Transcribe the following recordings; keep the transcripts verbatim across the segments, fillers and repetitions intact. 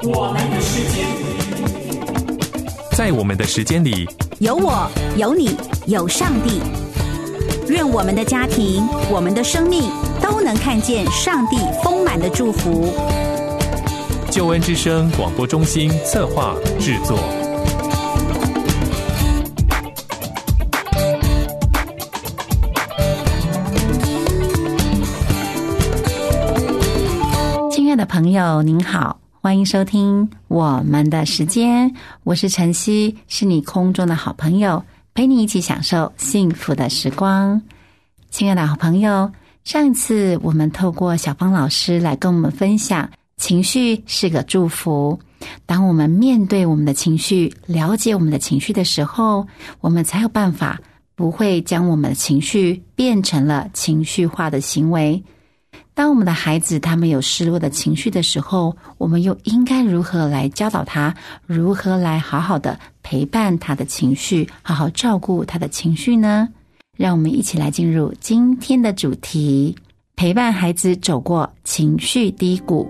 我们的时间， 在我们的时间里， 有我，有你，有上帝。愿我们的家庭，我们的生命都能看见上帝丰满的祝福。 救恩之声广播中心策划制作。 亲爱的朋友您好，欢迎收听我们的时间，我是晨曦，是你空中的好朋友，陪你一起享受幸福的时光。亲爱的好朋友，上一次我们透过小芳老师来跟我们分享，情绪是个祝福。当我们面对我们的情绪，了解我们的情绪的时候，我们才有办法不会将我们的情绪变成了情绪化的行为。当我们的孩子他们有失落的情绪的时候，我们又应该如何来教导他，如何来好好的陪伴他的情绪，好好照顾他的情绪呢？让我们一起来进入今天的主题，陪伴孩子走过情绪低谷。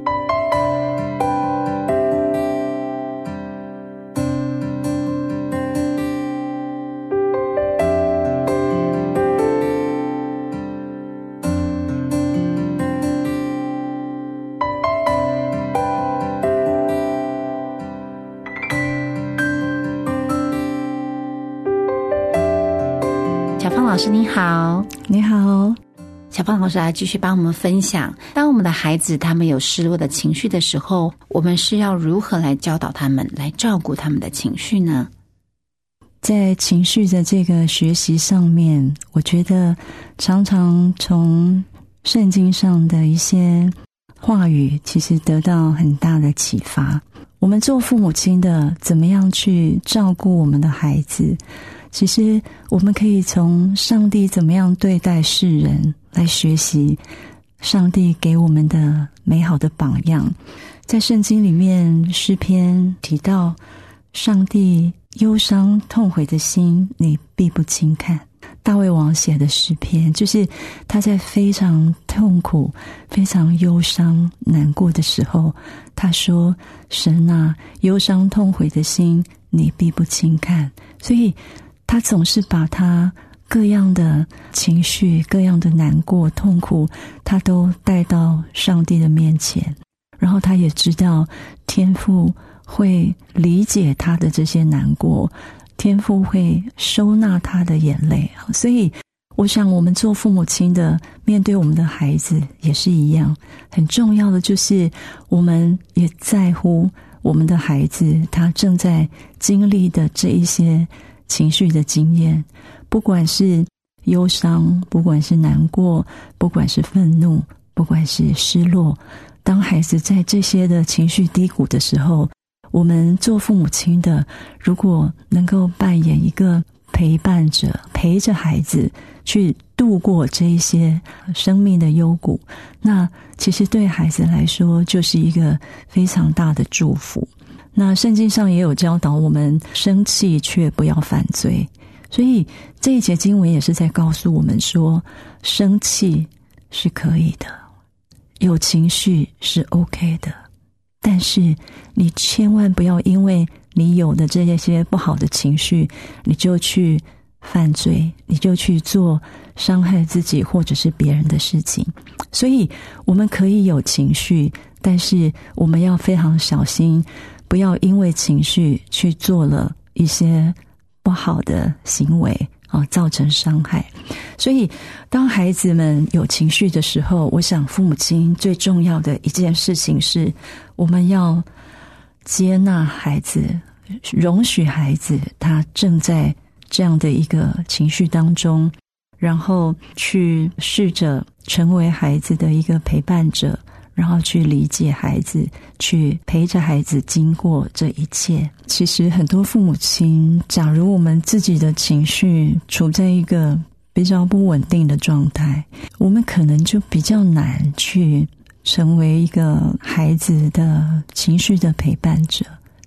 小芳老师你好。 你好。 小芳老师来继续帮我们分享，当我们的孩子他们有失落的情绪的时候，我们是要如何来教导他们，来照顾他们的情绪呢？ 在情绪的这个学习上面，我觉得常常从圣经上的一些话语其实得到很大的启发。我们做父母亲的怎么样去照顾我们的孩子，其实我们可以从上帝怎么样对待世人来学习上帝给我们的美好的榜样。在圣经里面，诗篇提到上帝忧伤痛悔的心你必不轻看。大卫王写的诗篇，就是他在非常痛苦非常忧伤难过的时候，他说神啊，忧伤痛悔的心你必不轻看。所以他总是把他各样的情绪，各样的难过痛苦，他都带到上帝的面前，然后他也知道天父会理解他的这些难过，天父会收纳他的眼泪。所以我想我们做父母亲的，面对我们的孩子也是一样，很重要的就是我们也在乎我们的孩子他正在经历的这一些情绪的经验，不管是忧伤，不管是难过，不管是愤怒，不管是失落，当孩子在这些的情绪低谷的时候，我们做父母亲的如果能够扮演一个陪伴者，陪着孩子去度过这一些生命的幽谷，那其实对孩子来说就是一个非常大的祝福。那圣经上也有教导我们生气却不要犯罪，所以这一节经文也是在告诉我们说，生气是可以的，有情绪是 OK 的，但是你千万不要因为你有的这些不好的情绪，你就去犯罪，你就去做伤害自己或者是别人的事情。所以我们可以有情绪，但是我们要非常小心，不要因为情绪去做了一些不好的行为，哦，造成伤害。所以当孩子们有情绪的时候，我想父母亲最重要的一件事情是，我们要接纳孩子，容许孩子他正在这样的一个情绪当中，然后去试着成为孩子的一个陪伴者，然后去理解孩子，去陪着孩子经过这一切。其实很多父母亲，假如我们自己的情绪处在一个比较不稳定的状态，我们可能就比较难去成为一个孩子的情绪的陪伴者。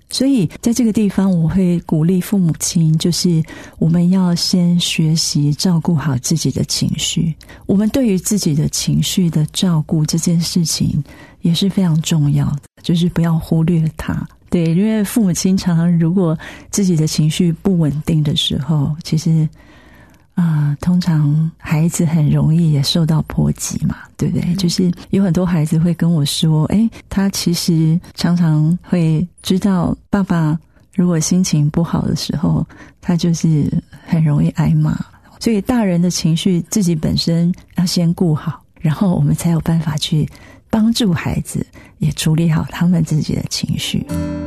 所以在这个地方我会鼓励父母亲，就是我们要先学习照顾好自己的情绪，我们对于自己的情绪的照顾这件事情也是非常重要的，就是不要忽略它。对，因为父母亲常常如果自己的情绪不稳定的时候，其实啊、呃，通常孩子很容易也受到波及嘛，对不对？就是有很多孩子会跟我说，诶，他其实常常会知道爸爸如果心情不好的时候，他就是很容易挨骂。所以大人的情绪自己本身要先顾好，然后我们才有办法去帮助孩子也处理好他们自己的情绪。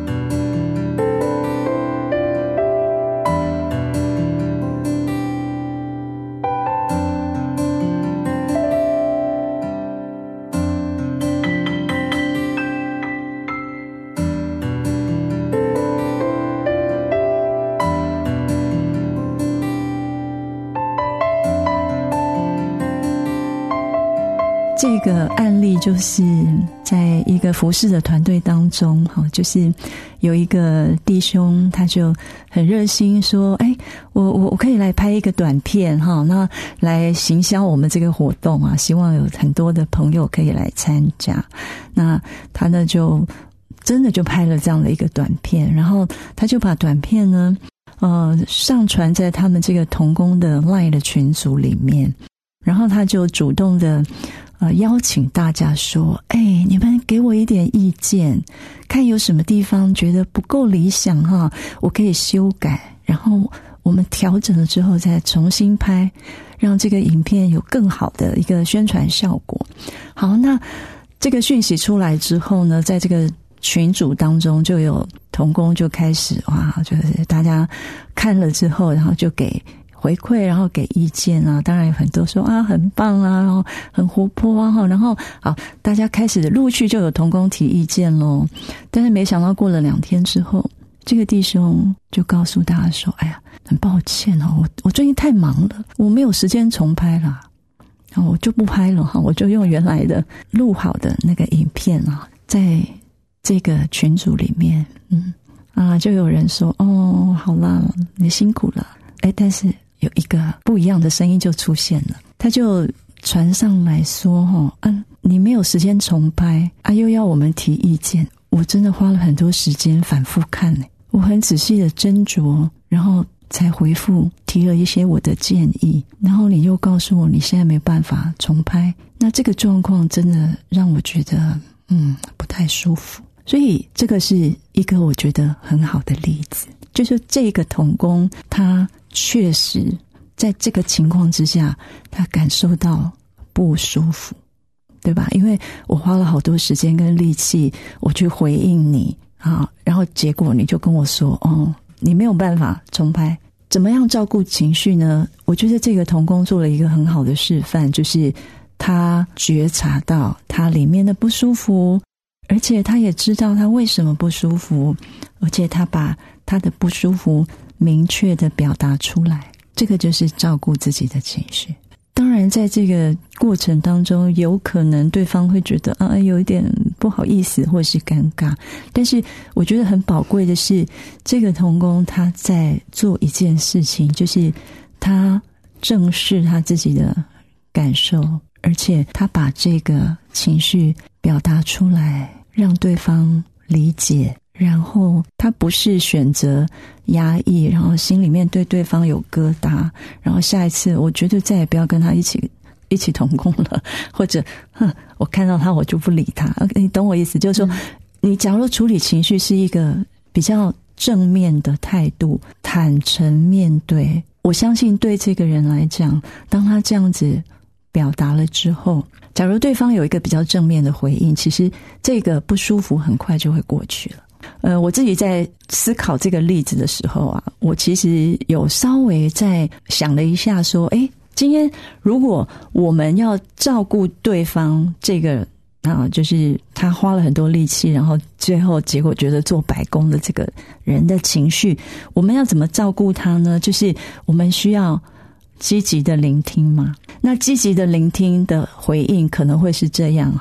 这个案例就是在一个服侍的团队当中，就是有一个弟兄他就很热心说，哎，我我我可以来拍一个短片哈，那来行销我们这个活动啊，希望有很多的朋友可以来参加。那他呢就真的就拍了这样的一个短片，然后他就把短片呢呃上传在他们这个同工的 LINE 的群组里面，然后他就主动的呃，邀请大家说，哎，你们给我一点意见，看有什么地方觉得不够理想哈，我可以修改，然后我们调整了之后再重新拍，让这个影片有更好的一个宣传效果。好，那这个讯息出来之后呢，在这个群组当中就有同工就开始哇，就是大家看了之后，然后就给回馈，然后给意见啊，当然有很多说啊很棒啊，然后很活泼啊，然后好，大家开始陆续就有同工提意见咯。但是没想到过了两天之后，这个弟兄就告诉大家说，哎呀，很抱歉哦，我我最近太忙了，我没有时间重拍了，然后我就不拍了哈，我就用原来的录好的那个影片啊，在这个群组里面，嗯啊，就有人说，哦，好啦，你辛苦了，哎，但是有一个不一样的声音就出现了，他就传上来说，哦，嗯，你没有时间重拍啊，又要我们提意见，我真的花了很多时间反复看，我很仔细的斟酌，然后才回复提了一些我的建议，然后你又告诉我你现在没办法重拍，那这个状况真的让我觉得嗯不太舒服。所以这个是一个我觉得很好的例子，就是这个同工他确实在这个情况之下他感受到不舒服，对吧？因为我花了好多时间跟力气我去回应你啊，然后结果你就跟我说，哦，你没有办法重拍。怎么样照顾情绪呢？我觉得这个同工做了一个很好的示范，就是他觉察到他里面的不舒服，而且他也知道他为什么不舒服，而且他把他的不舒服明确的表达出来，这个就是照顾自己的情绪。当然在这个过程当中有可能对方会觉得啊有一点不好意思或是尴尬，但是我觉得很宝贵的是这个同工他在做一件事情，就是他正视他自己的感受，而且他把这个情绪表达出来让对方理解，然后他不是选择压抑，然后心里面对对方有疙瘩，然后下一次我绝对再也不要跟他一起一起同工了，或者哼，我看到他我就不理他，你懂我意思，就是说、嗯、你假如处理情绪是一个比较正面的态度，坦诚面对，我相信对这个人来讲，当他这样子表达了之后，假如对方有一个比较正面的回应，其实这个不舒服很快就会过去了。呃，我自己在思考这个例子的时候啊，我其实有稍微在想了一下说，诶，今天如果我们要照顾对方这个啊，就是他花了很多力气，然后最后结果觉得做白工的这个人的情绪，我们要怎么照顾他呢？就是我们需要积极的聆听嘛。那积极的聆听的回应可能会是这样哈，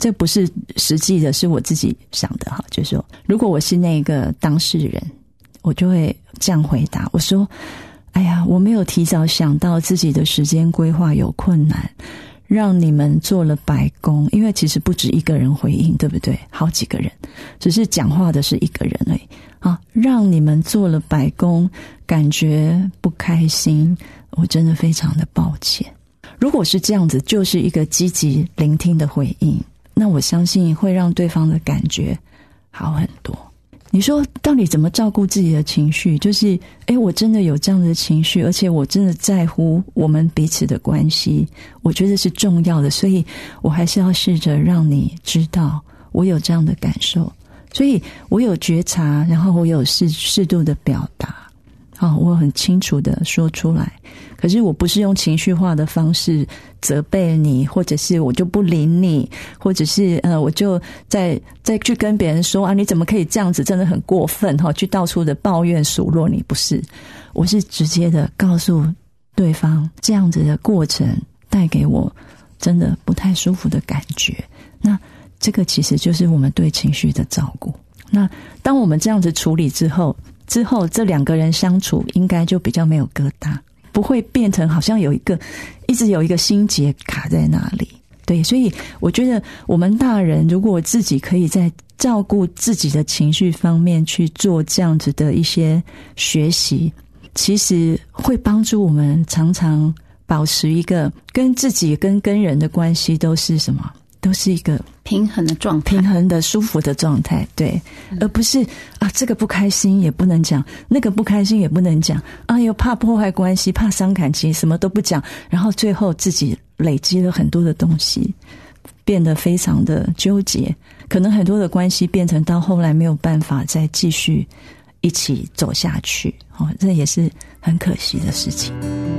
这不是实际的，是我自己想的哈，就是说，如果我是那个当事人，我就会这样回答，我说：“哎呀，我没有提早想到自己的时间规划有困难，让你们做了白工，因为其实不止一个人回应，对不对？好几个人，只是讲话的是一个人而已啊，让你们做了白工，感觉不开心，我真的非常的抱歉。”如果是这样子，就是一个积极聆听的回应，那我相信会让对方的感觉好很多。你说到底怎么照顾自己的情绪？就是诶，我真的有这样的情绪，而且我真的在乎我们彼此的关系，我觉得是重要的，所以我还是要试着让你知道我有这样的感受，所以我有觉察，然后我有适适度的表达，哦，我很清楚的说出来。可是我不是用情绪化的方式责备你，或者是我就不理你，或者是呃，我就再再去跟别人说啊，你怎么可以这样子，真的很过分哈，去到处的抱怨数落你，不是，我是直接的告诉对方，这样子的过程带给我真的不太舒服的感觉。那这个其实就是我们对情绪的照顾。那当我们这样子处理之后，之后这两个人相处应该就比较没有疙瘩。不会变成好像有一个一直有一个心结卡在那里。对，所以我觉得我们大人如果自己可以在照顾自己的情绪方面去做这样子的一些学习，其实会帮助我们常常保持一个跟自己跟跟人的关系都是什么，都是一个平衡的状态， 平衡的舒服的状态，对、嗯、而不是啊这个不开心也不能讲，那个不开心也不能讲，啊又怕破坏关系，怕伤感情，什么都不讲，然后最后自己累积了很多的东西，变得非常的纠结，可能很多的关系变成到后来没有办法再继续一起走下去，哦，这也是很可惜的事情。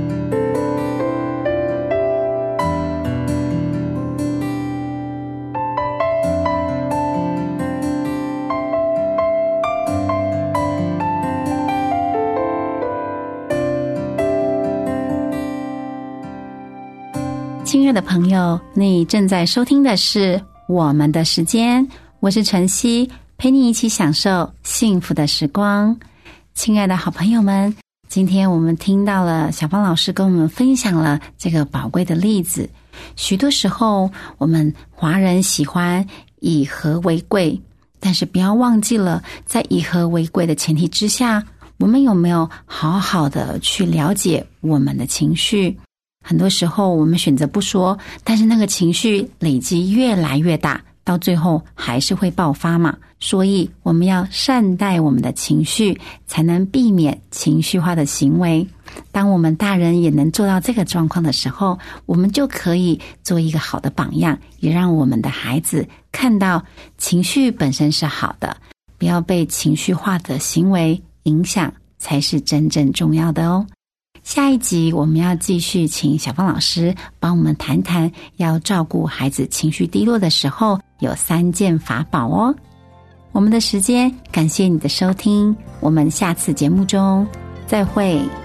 亲爱的朋友，你正在收听的是我们的时间，我是晨曦，陪你一起享受幸福的时光。亲爱的好朋友们，今天我们听到了小芳老师跟我们分享了这个宝贵的例子。许多时候我们华人喜欢以和为贵，但是不要忘记了，在以和为贵的前提之下，我们有没有好好的去了解我们的情绪？很多时候我们选择不说，但是那个情绪累积越来越大，到最后还是会爆发嘛。所以我们要善待我们的情绪，才能避免情绪化的行为。当我们大人也能做到这个状况的时候，我们就可以做一个好的榜样，也让我们的孩子看到情绪本身是好的，不要被情绪化的行为影响，才是真正重要的哦。下一集我们要继续请小芳老师帮我们谈谈，要照顾孩子情绪低落的时候有三件法宝哦。我们的时间，感谢你的收听，我们下次节目中再会。